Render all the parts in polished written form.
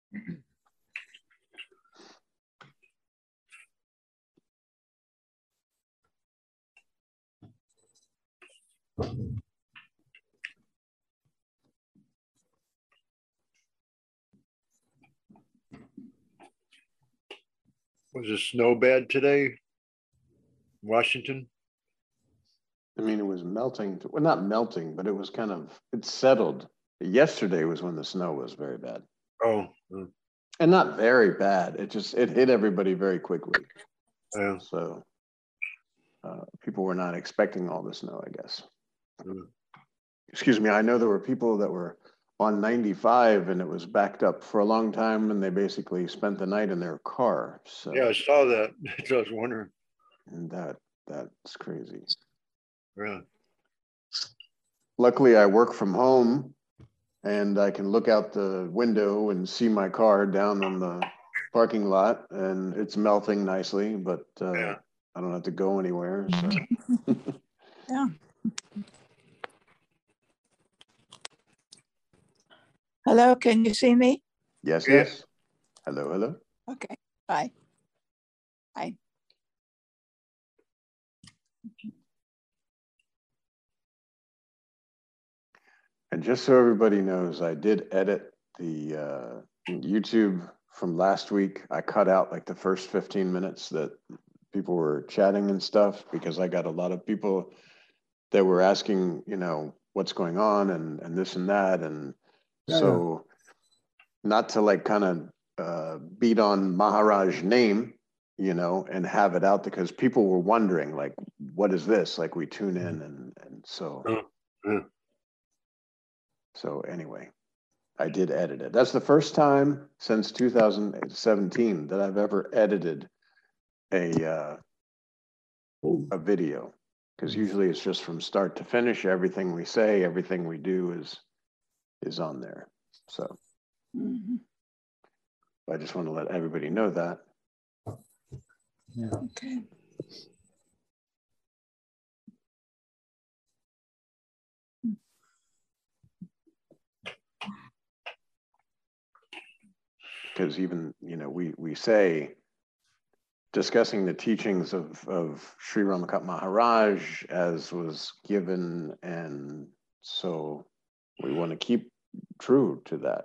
Was the snow bad today, Washington? I mean, it was melting. Well, not melting, but it was kind of, it settled. Yesterday was when the snow was very bad. Oh. And not very bad. It hit everybody very quickly. Yeah. So people were not expecting all the snow, I guess. Excuse me. I know there were people that were on 95 and it was backed up for a long time and they basically spent the night in their car. So yeah, I saw that. I was wondering. And that's crazy. Yeah. Luckily, I work from home and I can look out the window and see my car down on the parking lot and it's melting nicely, but Yeah. I don't have to go anywhere. So. Yeah. Hello, can you see me? Yes, Yeah. yes. Hello, hello. Okay, bye. Bye. And just so everybody knows, I did edit the YouTube from last week. I cut out like the first 15 minutes that people were chatting and stuff because I got a lot of people that were asking, you know, what's going on and this and that. And so not to like kind of beat on Maharaj name, you know, and have it out because people were wondering like, what is this? Like we tune in and so. So anyway, I did edit it. That's the first time since 2017 that I've ever edited a video, because usually it's just from start to finish. Everything we say, everything we do is on there. So I just want to let everybody know that. Yeah. Okay. Because even, you know, we say discussing the teachings of Sri Ramakant Maharaj as was given, and so we want to keep true to that.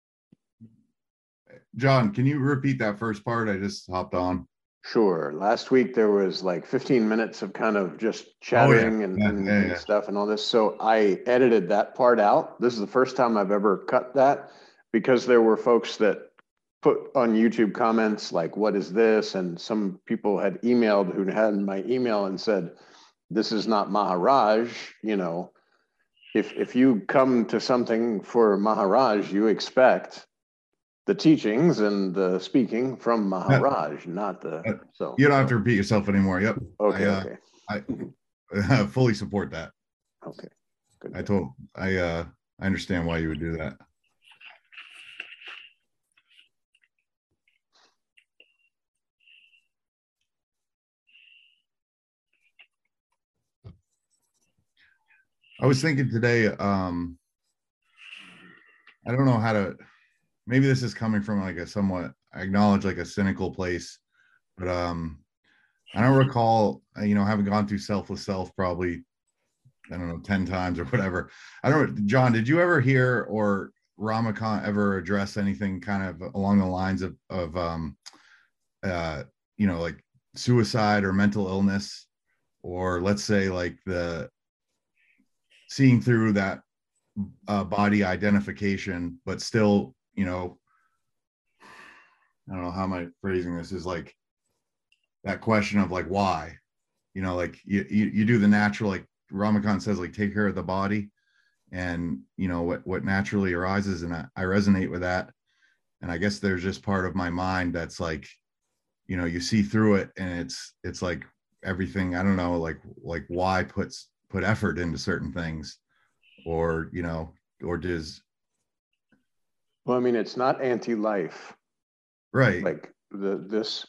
John, can you repeat that first part? I just hopped on. Sure. Last week there was like 15 minutes of kind of just chatting and stuff and all this. So I edited that part out. This is the first time I've ever cut that because there were folks that put on YouTube comments like, what is this? And some people had emailed who had my email and said, this is not Maharaj. You know, if you come to something for Maharaj, you expect the teachings and the speaking from Maharaj, not the, so. You don't have to repeat yourself anymore. Yep. Okay, okay. I fully support that. Okay, good. I understand why you would do that. I was thinking today, I don't know how to, maybe this is coming from like a somewhat, I acknowledge like a cynical place, but I don't recall, you know, having gone through Selfless Self probably, I don't know, 10 times or whatever. I don't, John, did you ever hear or Ramakant ever address anything kind of along the lines of you know, like suicide or mental illness, or let's say like the seeing through that body identification, but still, you know, I don't know how am I phrasing this, is like that question of like why, you know, like you do the natural, like Ramakant says, like take care of the body, and you know what naturally arises, and I resonate with that. And I guess there's just part of my mind that's like, you know, you see through it, and it's like everything, I don't know, like why put effort into certain things, or you know, or does, well, I mean, it's not anti-life, right? Like this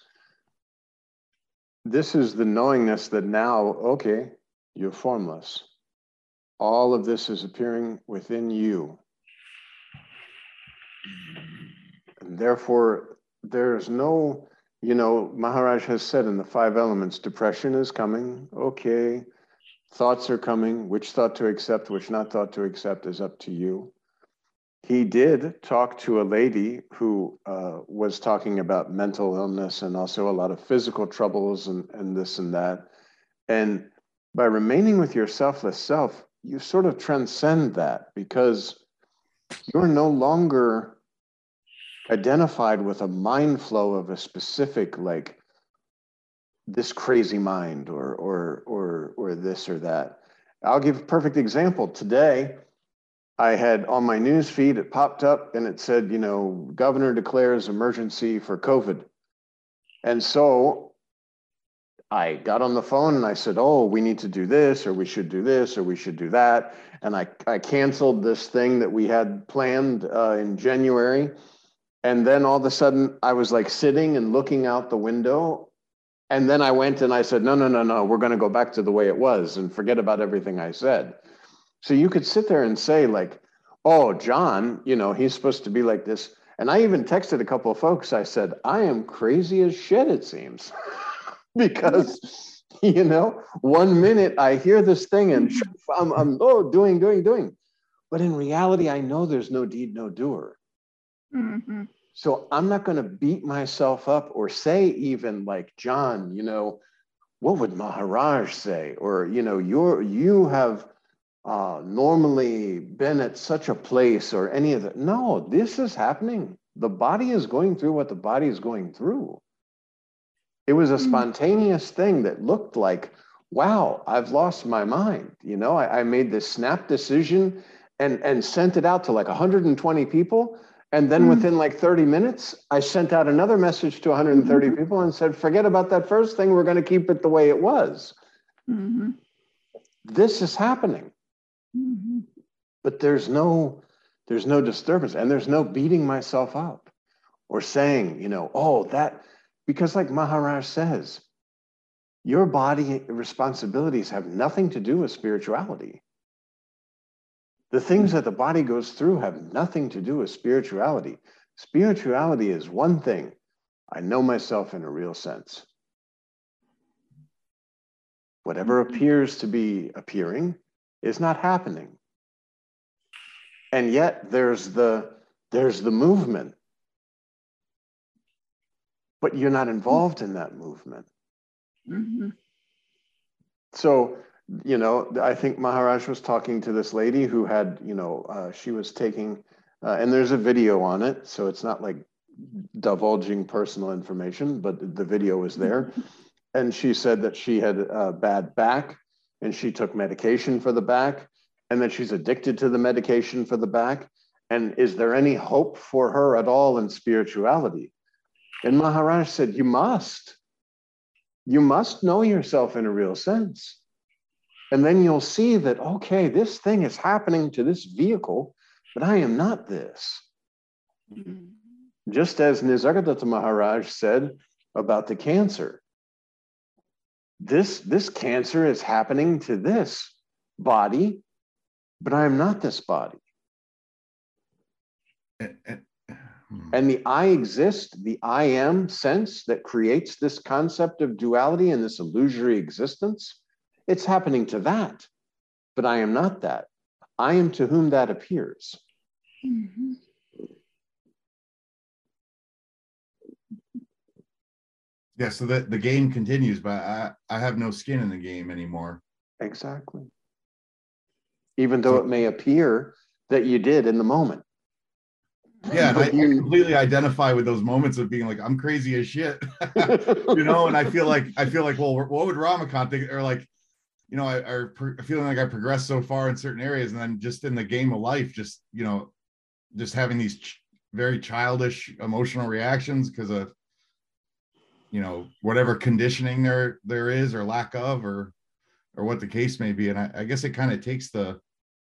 is the knowingness that now, okay, you're formless. All of this is appearing within you. And And therefore, there's no, Maharaj has said in the 5 elements, depression is coming. Okay. Thoughts are coming. Which thought to accept, which not thought to accept is up to you. He did talk to a lady who was talking about mental illness and also a lot of physical troubles and this and that. And by remaining with your selfless self, you sort of transcend that because you're no longer identified with a mind flow of a specific, like this crazy mind or this or that. I'll give a perfect example. Today, I had on my news feed, it popped up and it said, governor declares emergency for COVID. And so I got on the phone and I said, oh, we need to do this, or we should do this, or we should do that. And I canceled this thing that we had planned in January. And then all of a sudden I was like sitting and looking out the window. And then I went and I said, no, we're going to go back to the way it was and forget about everything I said. So you could sit there and say like, oh, John, he's supposed to be like this. And I even texted a couple of folks. I said, I am crazy as shit, it seems. Because, 1 minute I hear this thing and I'm doing. But in reality, I know there's no deed, no doer. Mm-hmm. So I'm not going to beat myself up or say even like, John, what would Maharaj say? Or, you have normally been at such a place or any of that. No, this is happening. The body is going through what the body is going through. It was a spontaneous thing that looked like, wow, I've lost my mind. I made this snap decision and sent it out to like 120 people. And then within like 30 minutes, I sent out another message to 130 people and said, forget about that first thing. We're going to keep it the way it was. Mm-hmm. This is happening. Mm-hmm. But there's no disturbance and there's no beating myself up or saying, because like Maharaj says, your body responsibilities have nothing to do with spirituality. The things that the body goes through have nothing to do with spirituality. Spirituality is one thing. I know myself in a real sense. Whatever appears to be appearing is not happening. And yet there's the movement. But you're not involved in that movement. Mm-hmm. So, I think Maharaj was talking to this lady who had, she was taking, and there's a video on it. So it's not like divulging personal information, but the video was there. And she said that she had a bad back and she took medication for the back and that she's addicted to the medication for the back. And is there any hope for her at all in spirituality? And Maharaj said, you must know yourself in a real sense. And then you'll see that, okay, this thing is happening to this vehicle, but I am not this. Mm-hmm. Just as Nisargadatta Maharaj said about the cancer. This cancer is happening to this body, but I am not this body. And the I exist, the I am sense that creates this concept of duality and this illusory existence, it's happening to that, but I am not that. I am to whom that appears. Mm-hmm. Yeah, so that the game continues, but I have no skin in the game anymore. Exactly. Even though it may appear that you did in the moment. Yeah, and I completely identify with those moments of being like, I'm crazy as shit, and I feel like, well, what would Ramakant think? Or like, feeling like I progressed so far in certain areas, and then just in the game of life, just having these very childish emotional reactions because of, whatever conditioning there is or lack of, or what the case may be. And I guess it kind of takes the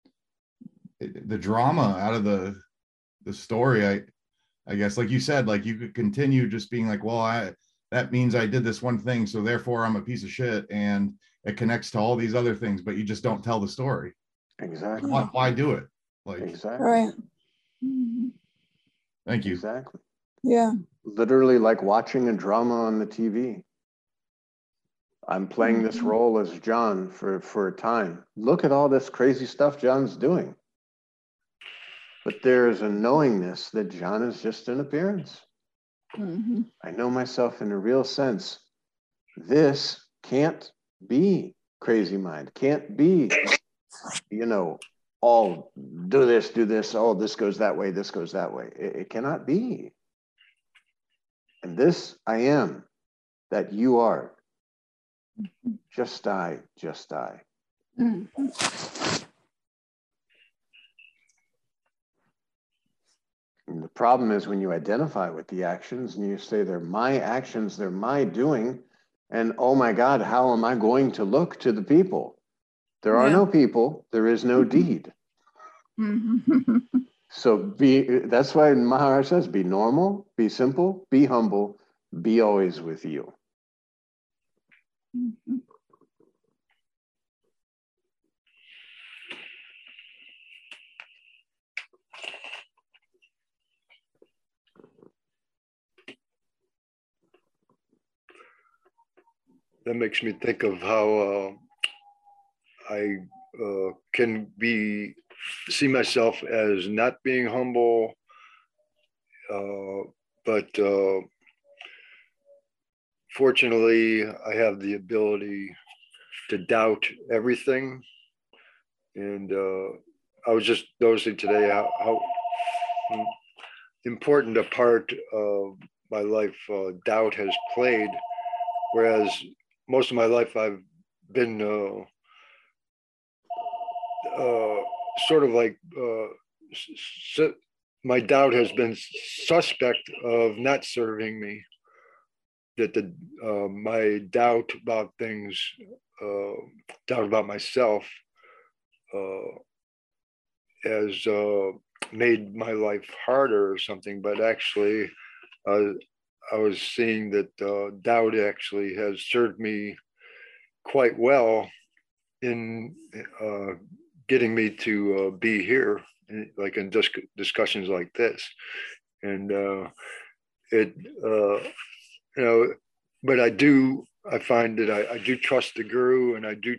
drama out of the story. I guess, like you said, like you could continue just being like, well, that means I did this one thing, so therefore I'm a piece of shit, and it connects to all these other things, but you just don't tell the story. Exactly. Why do it? Like, exactly. Right. Mm-hmm. Thank you. Exactly. Yeah. Literally like watching a drama on the TV. I'm playing this role as John for a time. Look at all this crazy stuff John's doing. But there's a knowingness that John is just an appearance. Mm-hmm. I know myself in a real sense. This can't be crazy mind, can't be, all do this, oh, this goes that way, this goes that way. It cannot be. And this I am, that you are. Just I, just I. Mm-hmm. And the problem is when you identify with the actions and you say they're my actions, they're my doing, and oh my God, how am I going to look to the people? There are no people, there is no deed. Mm-hmm. So that's why Maharaj says, be normal, be simple, be humble, be always with you. Mm-hmm. That makes me think of how I can see myself as not being humble, but fortunately, I have the ability to doubt everything. And I was just noticing today how important a part of my life doubt has played. Whereas most of my life I've been sort of like my doubt has been suspect of not serving me. That my doubt about things, doubt about myself, has made my life harder or something. But actually, I was seeing that doubt actually has served me quite well in getting me to be here, like in discussions like this. And but I find that I do trust the Guru, and I do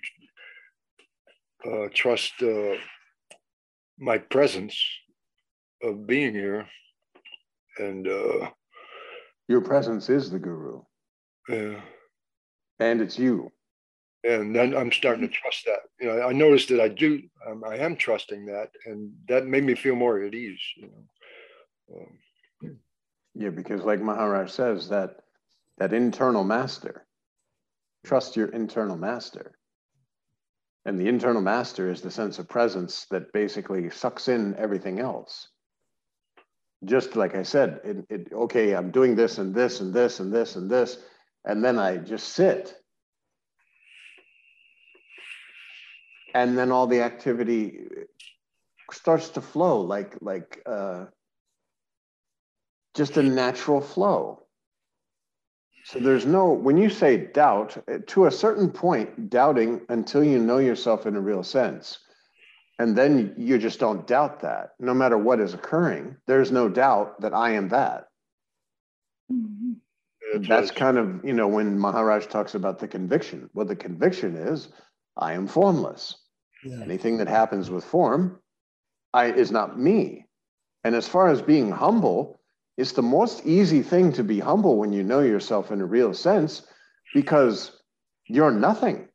trust my presence of being here. And your presence is the Guru. Yeah. And it's you. And then I'm starting to trust that. I noticed that I am trusting that, and that made me feel more at ease. Yeah, because like Maharaj says, that internal master, trust your internal master. And the internal master is the sense of presence that basically sucks in everything else. Just like I said, okay, I'm doing this and this and this and this and this, and then I just sit. And then all the activity starts to flow like just a natural flow. So there's when you say doubt, to a certain point, doubting until you know yourself in a real sense. And then you just don't doubt that. No matter what is occurring, there's no doubt that I am that. Mm-hmm. That's kind of, when Maharaj talks about the conviction. Well, the conviction is, I am formless. Yeah. Anything that happens with form is not me. And as far as being humble, it's the most easy thing to be humble when you know yourself in a real sense, because you're nothing.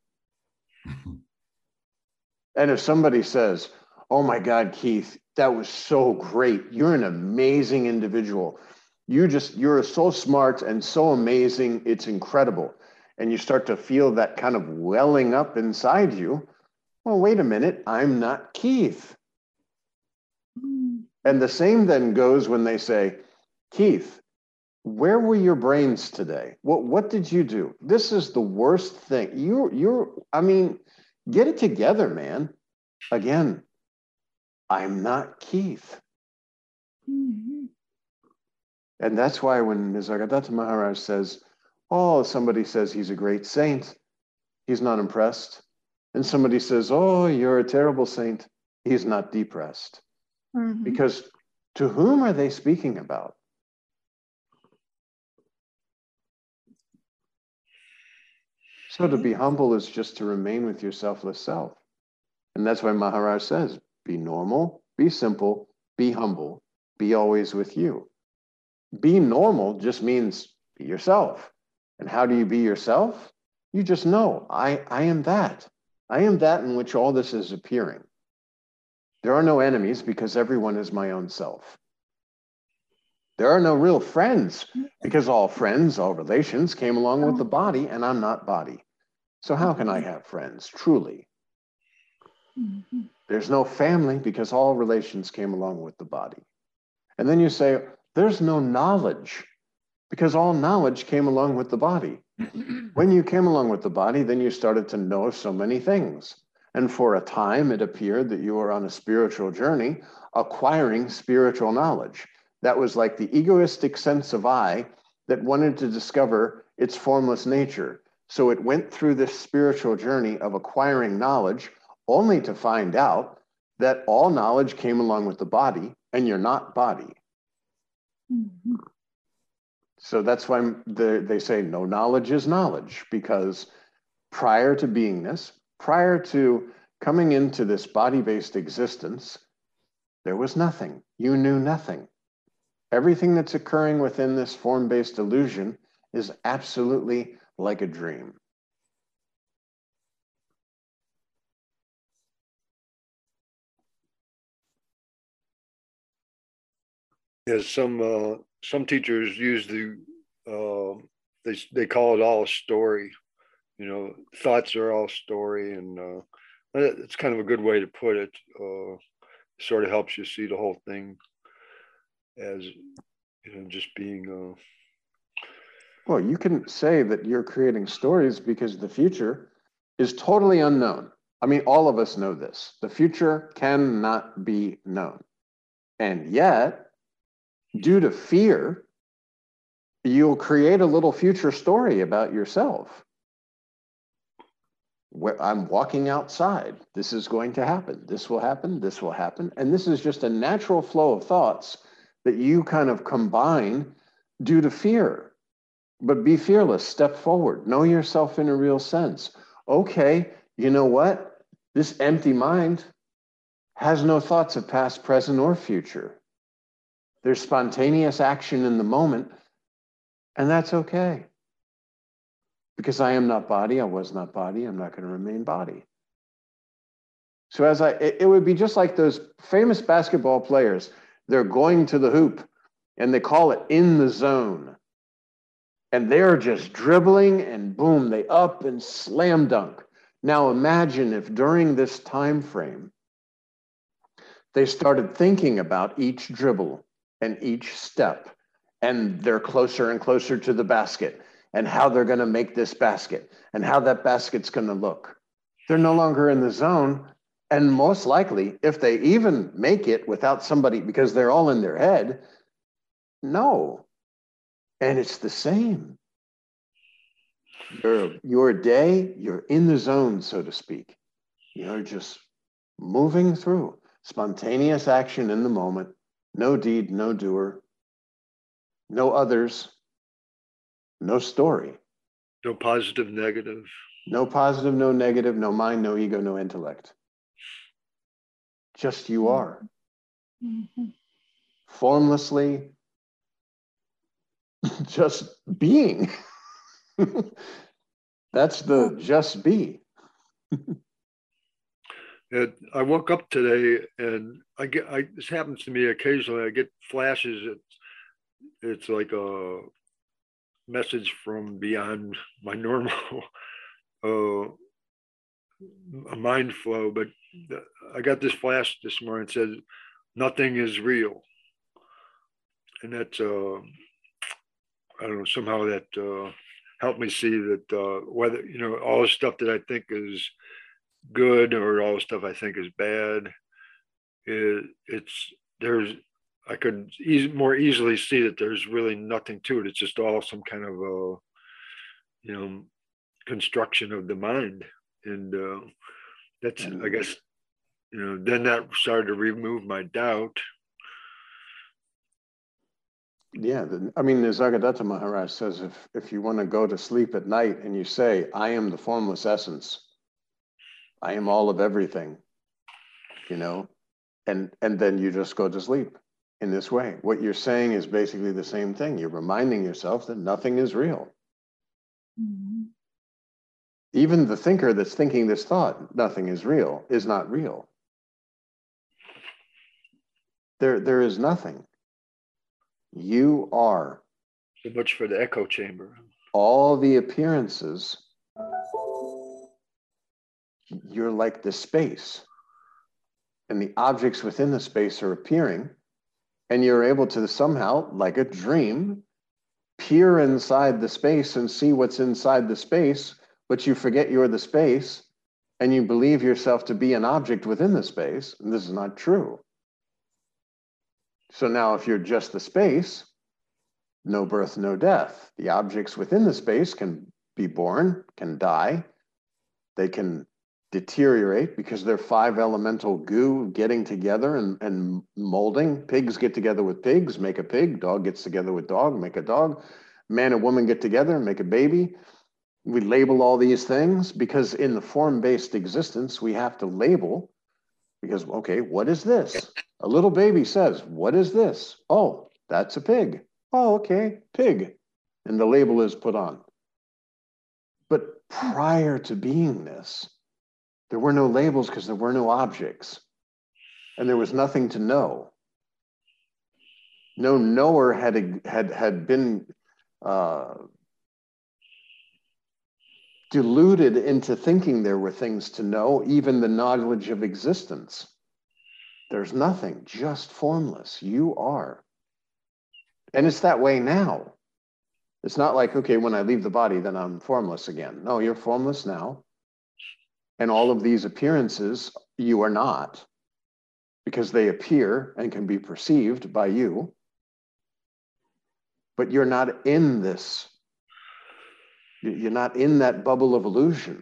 And if somebody says, oh my God, Keith, that was so great. You're an amazing individual. You're so smart and so amazing. It's incredible. And you start to feel that kind of welling up inside you. Well, wait a minute, I'm not Keith. And the same then goes when they say, Keith, where were your brains today? What did you do? This is the worst thing. Get it together, man. Again, I'm not Keith. Mm-hmm. And that's why when Nisargadatta Maharaj says, oh, somebody says he's a great saint, he's not impressed. And somebody says, oh, you're a terrible saint, he's not depressed. Mm-hmm. Because to whom are they speaking about? So to be humble is just to remain with your selfless self. And that's why Maharaj says, be normal, be simple, be humble, be always with you. Be normal just means be yourself. And how do you be yourself? You just know, I am that. I am that in which all this is appearing. There are no enemies because everyone is my own self. There are no real friends because all friends, all relations came along with the body, and I'm not body. So how can I have friends, truly? There's no family because all relations came along with the body. And then you say, there's no knowledge because all knowledge came along with the body. When you came along with the body, then you started to know so many things. And for a time, it appeared that you were on a spiritual journey, acquiring spiritual knowledge. That was like the egoistic sense of I that wanted to discover its formless nature. So it went through this spiritual journey of acquiring knowledge, only to find out that all knowledge came along with the body, and you're not body. So that's why they say no knowledge is knowledge, because prior to beingness, prior to coming into this body-based existence, there was nothing. You knew nothing. Everything that's occurring within this form-based illusion is absolutely like a dream. Yes, some teachers use they call it all a story. You know, thoughts are all story, and it's kind of a good way to put it. Sort of helps you see the whole thing as, you know, just being. Well, you can say that you're creating stories because the future is totally unknown. I mean, all of us know this. The future cannot be known. And yet, due to fear, you'll create a little future story about yourself. Where I'm walking outside, this is going to happen, this will happen, this will happen. And this is just a natural flow of thoughts that you kind of combine due to fear. But be fearless, step forward, know yourself in a real sense. Okay, you know what? This empty mind has no thoughts of past, present, or future. There's spontaneous action in the moment, and that's okay. Because I am not body, I was not body, I'm not going to remain body. So it would be just like those famous basketball players. They're going to the hoop, and they call it in the zone. And they're just dribbling, and boom, they up and slam dunk. Now imagine if during this time frame, they started thinking about each dribble and each step, and they're closer and closer to the basket, and how they're going to make this basket, and how that basket's going to look. They're no longer in the zone, and most likely, if they even make it without somebody, because they're all in their head, no. And it's the same. Your day, you're in the zone, so to speak. You're just moving through. Spontaneous action in the moment. No deed, no doer. No others. No story. No positive, negative. No positive, no negative, no mind, no ego, no intellect. Just you are. Formlessly, just being. That's the just be. And I woke up today, and this happens to me occasionally. I get flashes. It's like a message from beyond my normal mind flow. But I got this flash this morning. It says, "Nothing is real," and that's I don't know, somehow that helped me see that whether, you know, all the stuff that I think is good or all the stuff I think is bad, it's there's I could more easily see that there's really nothing to it. It's just all some kind of you know, construction of the mind, and that's, I guess, you know, then that started to remove my doubt. Yeah, I mean, Nisargadatta Maharaj says if you want to go to sleep at night and you say, I am the formless essence, I am all of everything, you know, and then you just go to sleep in this way. What you're saying is basically the same thing. You're reminding yourself that nothing is real. Mm-hmm. Even the thinker that's thinking this thought, nothing is real, is not real. There is nothing. You are. So much for the echo chamber. All the appearances, you're like the space. And the objects within the space are appearing. And you're able to somehow, like a dream, peer inside the space and see what's inside the space, but you forget you're the space and you believe yourself to be an object within the space. And this is not true. So now if you're just the space, no birth, no death. The objects within the space can be born, can die. They can deteriorate because they're 5 elemental goo getting together and molding. Pigs get together with pigs, make a pig. Dog gets together with dog, make a dog. Man and woman get together and make a baby. We label all these things because in the form-based existence, we have to label because, okay, what is this? A little baby says, what is this? Oh, that's a pig. Oh, okay, pig. And the label is put on. But prior to beingness, there were no labels because there were no objects. And there was nothing to know. No knower had been deluded into thinking there were things to know, even the knowledge of existence. There's nothing, just formless. You are. And it's that way now. It's not like, okay, when I leave the body, then I'm formless again. No, you're formless now. And all of these appearances, you are not, because they appear and can be perceived by you. But you're not in this. You're not in that bubble of illusion.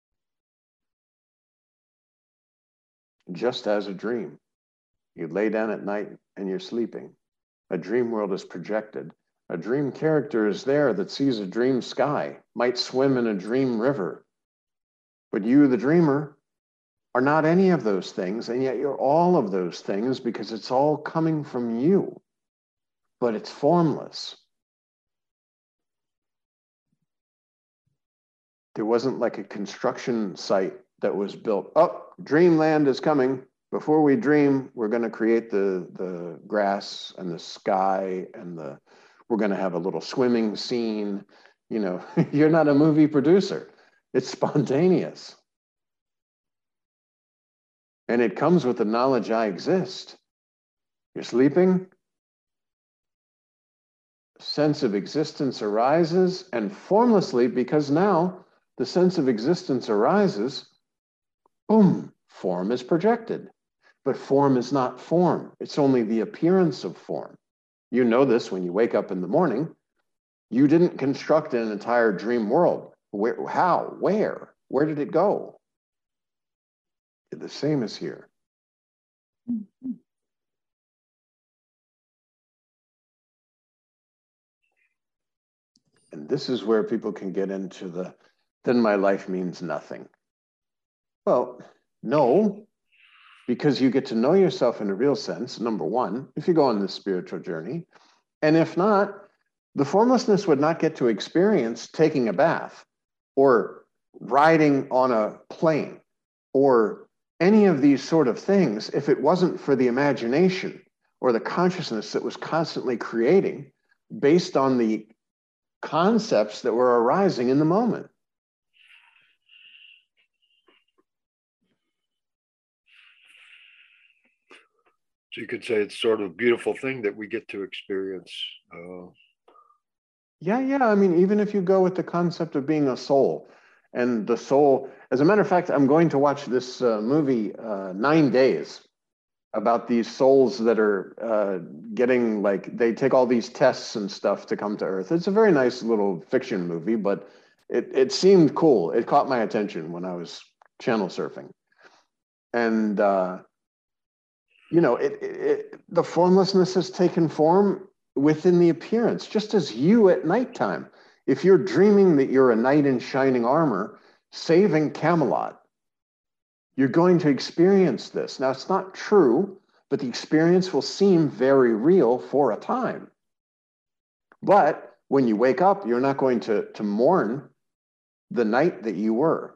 Just as a dream. You lay down at night and you're sleeping. A dream world is projected. A dream character is there that sees a dream sky, might swim in a dream river. But you, the dreamer, are not any of those things, and yet you're all of those things because it's all coming from you, but it's formless. There wasn't like a construction site that was built. Oh, dreamland is coming. Before we dream, we're going to create the grass and the sky and we're going to have a little swimming scene. You know, you're not a movie producer. It's spontaneous. And it comes with the knowledge I exist. You're sleeping. Sense of existence arises, and formlessly, because now the sense of existence arises, boom, form is projected. But form is not form. It's only the appearance of form. You know this when you wake up in the morning. You didn't construct an entire dream world. Where, how, where did it go? The same is here. Mm-hmm. And this is where people can get into then my life means nothing. Well, no, because you get to know yourself in a real sense, number one, if you go on this spiritual journey. And if not, the formlessness would not get to experience taking a bath or riding on a plane or any of these sort of things if it wasn't for the imagination or the consciousness that was constantly creating based on the concepts that were arising in the moment. So you could say it's sort of a beautiful thing that we get to experience. Yeah. I mean, even if you go with the concept of being a soul, and the soul, as a matter of fact, I'm going to watch this movie, 9 Days, about these souls that are getting, like, they take all these tests and stuff to come to Earth. It's a very nice little fiction movie, but it seemed cool. It caught my attention when I was channel surfing. And, you know, the formlessness has taken form within the appearance, just as you at nighttime. If you're dreaming that you're a knight in shining armor saving Camelot, you're going to experience this. Now, it's not true, but the experience will seem very real for a time. But when you wake up, you're not going to mourn the knight that you were.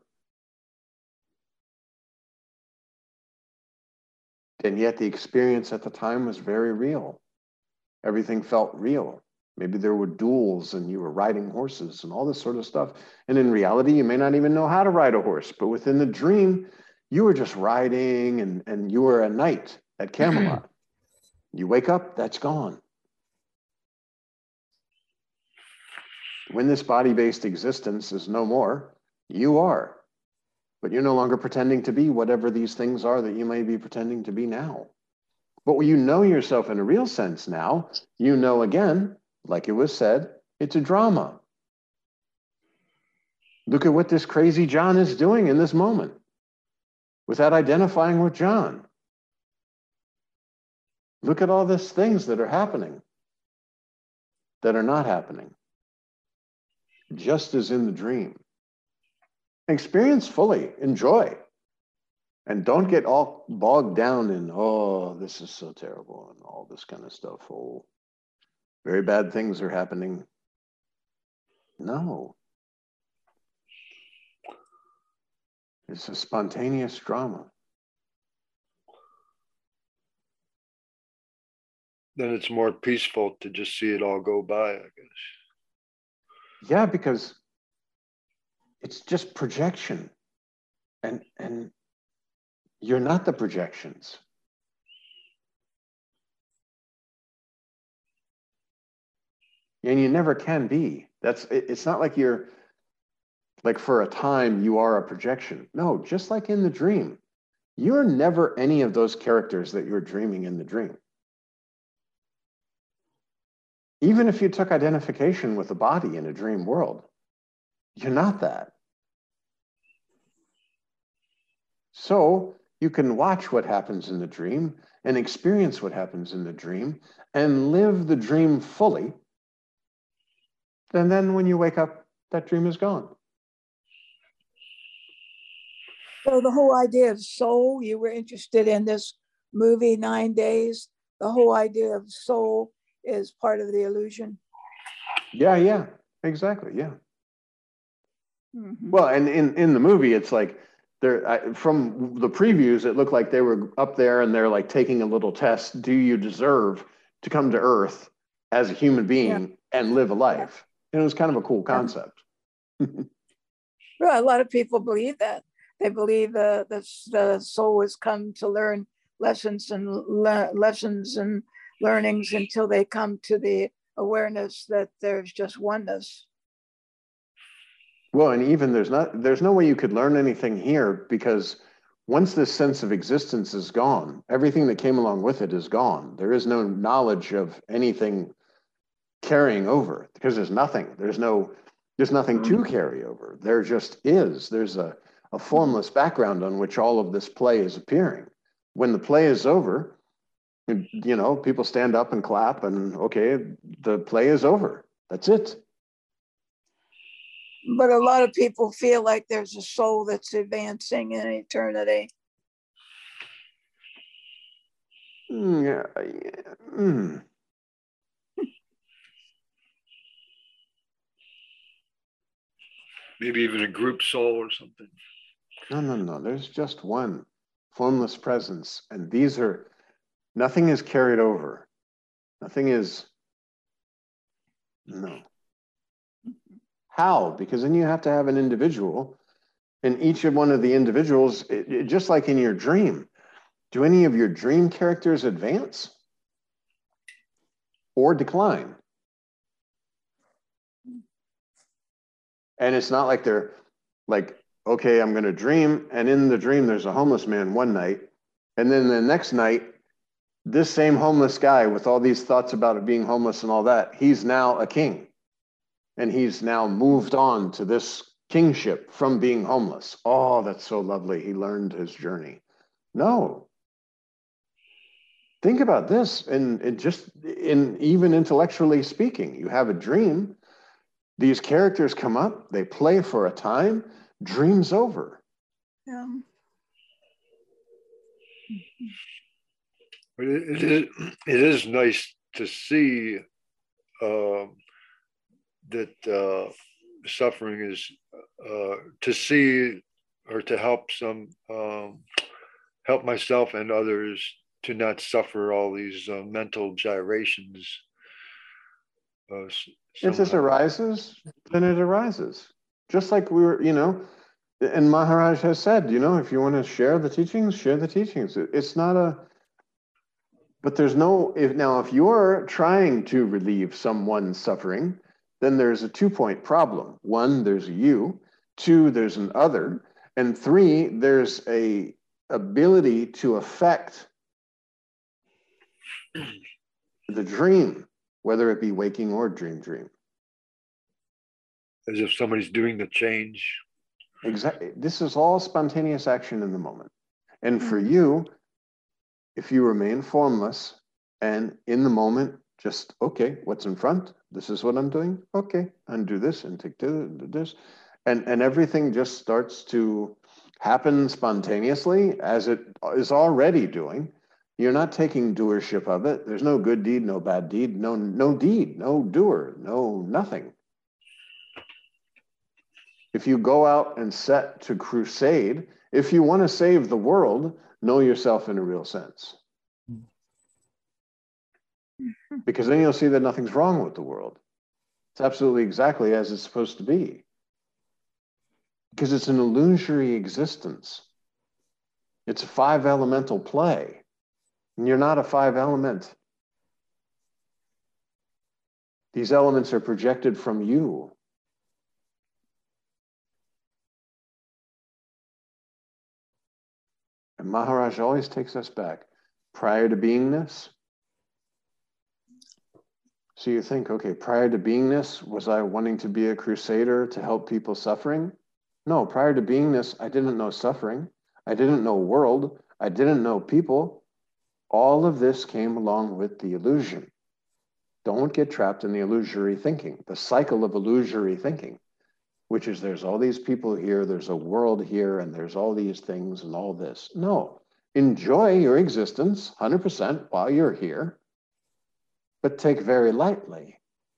And yet the experience at the time was very real. Everything felt real. Maybe there were duels and you were riding horses and all this sort of stuff. And in reality, you may not even know how to ride a horse, but within the dream, you were just riding and you were a knight at Camelot. You wake up, that's gone. When this body-based existence is no more, you are. But you're no longer pretending to be whatever these things are that you may be pretending to be now. But when you know yourself in a real sense now, you know again, like it was said, it's a drama. Look at what this crazy John is doing in this moment without identifying with John. Look at all these things that are happening that are not happening, just as in the dream. Experience fully, enjoy, and don't get all bogged down in, oh, this is so terrible and all this kind of stuff. Oh, very bad things are happening. No. It's a spontaneous drama. Then it's more peaceful to just see it all go by, I guess. Yeah, because it's just projection. And you're not the projections. And you never can be. It's not like you're, like for a time you are a projection. No, just like in the dream, you're never any of those characters that you're dreaming in the dream. Even if you took identification with a body in a dream world, you're not that. So you can watch what happens in the dream and experience what happens in the dream and live the dream fully. And then when you wake up, that dream is gone. So the whole idea of soul, you were interested in this movie, 9 Days. The whole idea of soul is part of the illusion. Yeah, exactly, yeah. Mm-hmm. Well, and in the movie, it's like, from the previews, it looked like they were up there and they're like taking a little test. Do you deserve to come to Earth as a human being and live a life? And it was kind of a cool concept. Well, a lot of people believe that. They believe the soul has come to learn lessons and learnings until they come to the awareness that there's just oneness. Well, and even there's no way you could learn anything here, because once this sense of existence is gone, everything that came along with it is gone. There is no knowledge of anything carrying over, because there's nothing. There's nothing to carry over. There just is. There's a formless background on which all of this play is appearing. When the play is over, you know, people stand up and clap and, okay, the play is over. That's it. But a lot of people feel like there's a soul that's advancing in eternity. Maybe even a group soul or something. No. There's just one formless presence. And nothing is carried over. Nothing is, no. How? Because then you have to have an individual, and each of one of the individuals, just like in your dream, do any of your dream characters advance or decline? And it's not like they're like, okay, I'm going to dream, and in the dream there's a homeless man one night, and then the next night, this same homeless guy with all these thoughts about it being homeless and all that, he's now a king. And he's now moved on to this kingship from being homeless. Oh, that's so lovely. He learned his journey. No. Think about this, and just in even intellectually speaking, you have a dream. These characters come up, they play for a time, dream's over. Yeah. It is nice to see that suffering is to see or to help help myself and others to not suffer all these mental gyrations. If this arises, then it arises. Just like we were, and Maharaj has said, if you want to share the teachings, share the teachings. It's not but there's no, if you're trying to relieve someone's suffering, then there's a 2-point problem. 1, there's a you. 2, there's an other. And 3, there's a ability to affect the dream, whether it be waking or dream. As if somebody's doing the change. Exactly. This is all spontaneous action in the moment. And for you, if you remain formless and in the moment, just, okay, what's in front? This is what I'm doing. Okay, undo this and take this. And everything just starts to happen spontaneously as it is already doing. You're not taking doership of it. There's no good deed, no bad deed, no deed, no doer, no nothing. If you go out and set to crusade, if you want to save the world, know yourself in a real sense. Because then you'll see that nothing's wrong with the world. It's absolutely exactly as it's supposed to be. Because it's an illusory existence. It's a 5-elemental play. And you're not a 5-element. These elements are projected from you. And Maharaj always takes us back. Prior to beingness. So you think, okay, prior to beingness, was I wanting to be a crusader to help people suffering? No, prior to beingness, I didn't know suffering. I didn't know world. I didn't know people. All of this came along with the illusion. Don't get trapped in the illusory thinking, the cycle of illusory thinking, which is there's all these people here, there's a world here, and there's all these things and all this. No, enjoy your existence 100% while you're here, but take very lightly.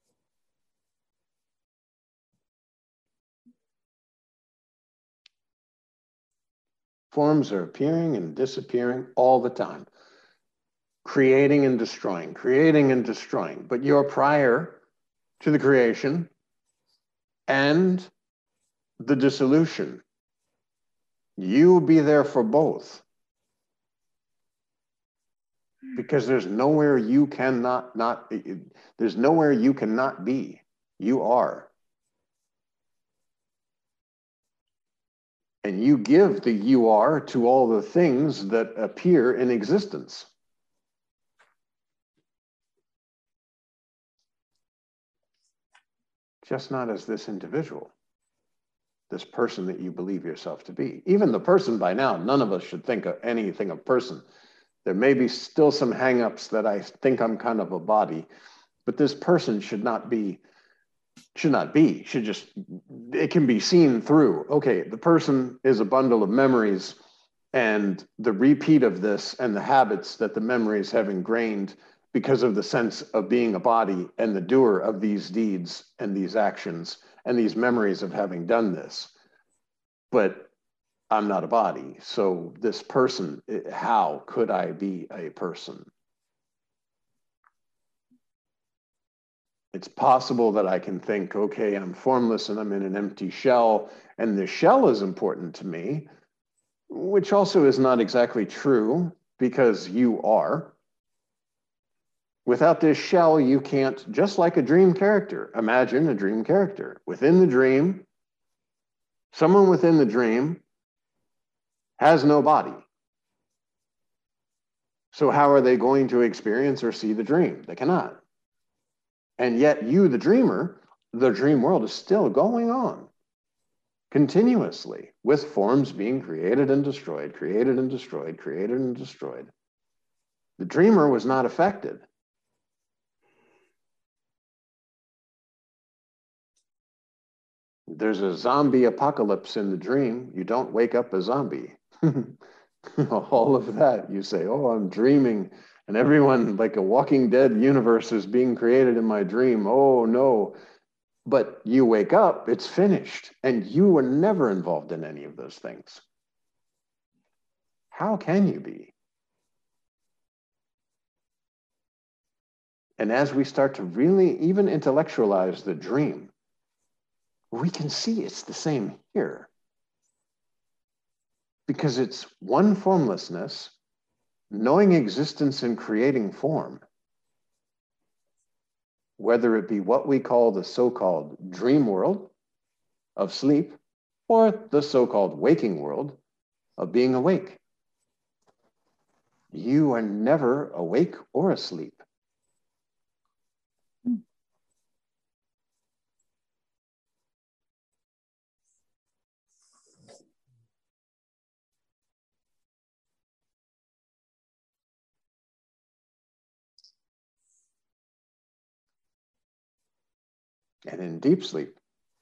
Forms are appearing and disappearing all the time. Creating and destroying, but you're prior to the creation and the dissolution. You will be there for both. Because there's nowhere you cannot there's nowhere you cannot be. You are. And you give the you are to all the things that appear in existence. Just not as this individual, this person that you believe yourself to be. Even the person by now, none of us should think of anything of person. There may be still some hang-ups that I think I'm kind of a body, but this person should just, it can be seen through. Okay, the person is a bundle of memories, and the repeat of this and the habits that the memories have ingrained because of the sense of being a body and the doer of these deeds and these actions and these memories of having done this. But I'm not a body. So this person, how could I be a person? It's possible that I can think, okay, I'm formless and I'm in an empty shell, and the shell is important to me, which also is not exactly true because you are. Without this shell, you can't, just like a dream character, imagine a dream character. Within the dream, someone within the dream has no body. So how are they going to experience or see the dream? They cannot. And yet you, the dreamer, the dream world is still going on continuously with forms being created and destroyed, created and destroyed, created and destroyed. The dreamer was not affected. There's a zombie apocalypse in the dream. You don't wake up a zombie. All of that, you say, oh, I'm dreaming, and everyone, like a Walking Dead universe is being created in my dream. Oh, no. But you wake up, it's finished, and you were never involved in any of those things. How can you be? And as we start to really even intellectualize the dream, we can see it's the same here. Because it's one formlessness, knowing existence and creating form, whether it be what we call the so-called dream world of sleep, or the so-called waking world of being awake. You are never awake or asleep. And in deep sleep,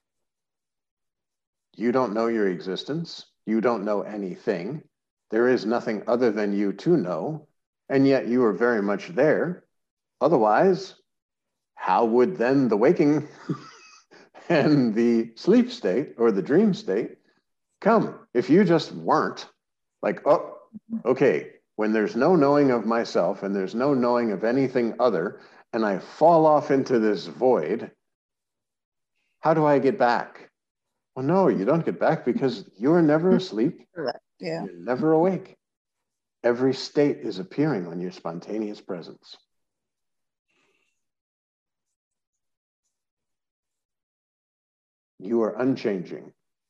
you don't know your existence. You don't know anything. There is nothing other than you to know. And yet you are very much there. Otherwise, how would then the waking and the sleep state or the dream state come? If you just weren't like, oh, okay, when there's no knowing of myself and there's no knowing of anything other, and I fall off into this void, how do I get back? Well, no, you don't get back because you're never asleep. Yeah. You're never awake. Every state is appearing on your spontaneous presence. You are unchanging.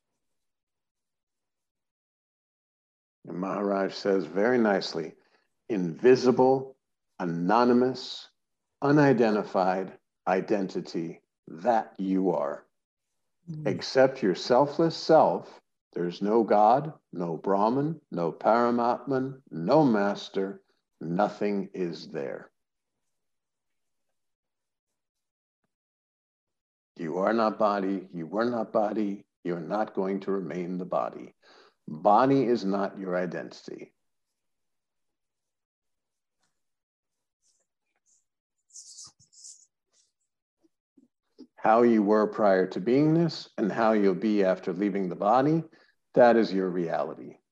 And Maharaj says very nicely, invisible, anonymous, unidentified identity that you are. Except your selfless self, there's no God, no Brahman, no Paramatman, no master, nothing is there. You are not body, you were not body, you're not going to remain the body. Body is not your identity. How you were prior to beingness and how you'll be after leaving the body, that is your reality.